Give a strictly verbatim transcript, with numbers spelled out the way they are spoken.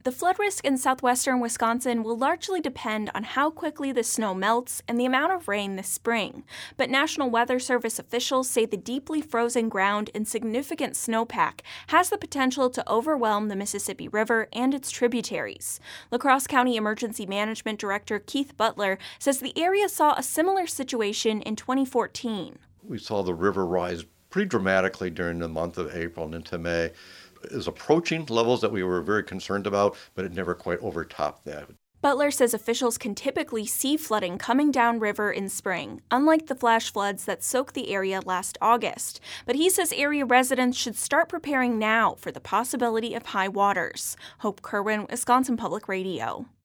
The flood risk in southwestern Wisconsin will largely depend on how quickly the snow melts and the amount of rain this spring. But National Weather Service officials say the deeply frozen ground and significant snowpack has the potential to overwhelm the Mississippi River and its tributaries. La Crosse County Emergency Management Director Keith Butler says the area saw a similar situation in twenty fourteen. We saw the river rise pretty dramatically during the month of April and into May. It is approaching levels that we were very concerned about, but it never quite overtopped that. Butler says officials can typically see flooding coming downriver in spring, unlike the flash floods that soaked the area last August. But he says area residents should start preparing now for the possibility of high waters. Hope Kerwin, Wisconsin Public Radio.